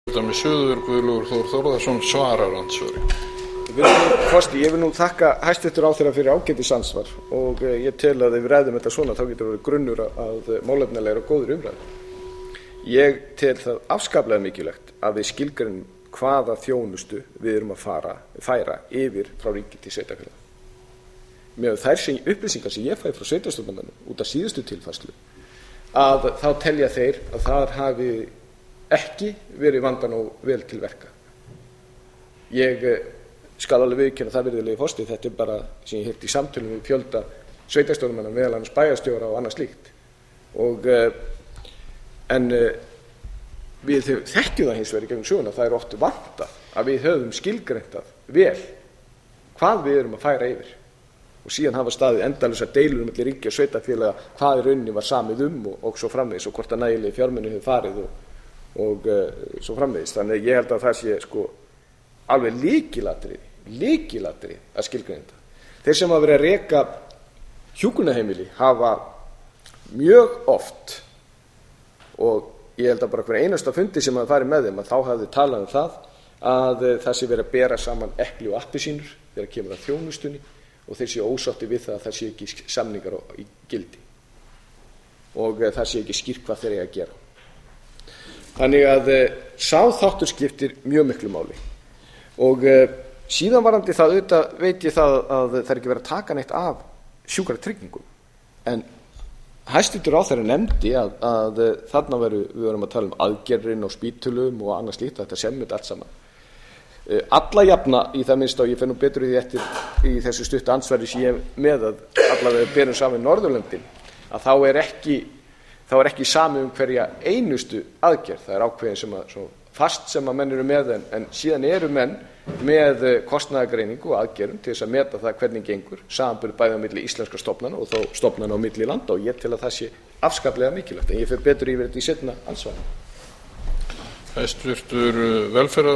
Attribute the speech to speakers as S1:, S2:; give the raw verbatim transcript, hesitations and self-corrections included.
S1: Kjördæmi suður Guðlaugur Þór Þórðarson svarar andsvari.
S2: Forseti, ég vil nú þakka hæstvirtur ráðherra fyrir ágætis andsvar og ég tel að ef við ræðum þetta svona þá getur verið grunnur að málefnalegri og góður umræðu. Ég tel það afskaplega mikilvægt að við skilgreinum hvaða þjónustu við erum að fara, færa yfir frá ríki til sveitarfélaga. Með þær sem, upplýsingar sem ég fæ frá sveitarstjórnarmönnum út af síðustu tilfærslu að þá telja þeir að það hafi ekki verið vandan og vel til verka. Ég skal alveg viðurkenna það, virðulegi forseti, þetta er bara sem ég heyrt í samtölum við fjölda sveitarstjórnarmanna, meðal annars bæjarstjóra og annað slíkt. Og, en við þekkjum það hins vegar í gegnum söguna, það er oft vantað að við höfum skilgreint það vel hvað við erum að færa yfir. Og síðan hafa staðið endalausar deilur milli ríkja og sveitarfélaga hvað í rauninni var samið um og, og svo framvegis og hvort að nægilegi fjármuni hefur farið og, og uh, svo framvegis. Þannig að ég held að það sé sko alveg lykilatriði, lykilatriði að skilgreina þetta. Þeir sem hafa verið að reka hjúkrunarheimili hafa mjög oft, og ég held að bara hver einasta fundi sem hafa farið með þeim að þá hafði talað um það að uh, það sé verið að bera saman epli og appelsínur þegar kemur að þjónustunni og þeir séu ósátti við það að það séu ekki samningar í gildi og það séu ekki skýrt hvað þeir eiga að gera. Þannig að sá þáttur skiptir mjög miklu máli. Og síðan varandi það, auðvitað veit ég það að það er ekki verið að taka neitt af sjúkratryggingum. En hæstvirtur ráðherra nefndi að, að þarna veru, við verum að tala um aðgerðin og spítulum og annað slíkt, þetta semur þetta allt saman. Alla jafna í það minnst á, ég fer nú betur í því eftir í þessu stutta ansvari sem ég er með að allavega berum saman Norðurlöndin, að þá er ekki, þá er ekki sami um hverja einustu aðgerð. Það er ákveðin sem að, svo fast sem að menn eru með, en, en síðan eru menn með kostnaðargreiningu og aðgerðum til þess að meta það hvernig gengur, samanburð bæði á milli íslenskra stofnana og þá stofnana á milli landa, og ég tel að það sé afskaplega mikilvægt, en ég fer betur yfir þetta í seinna ansvari.
S1: Hæstvirtur velferðar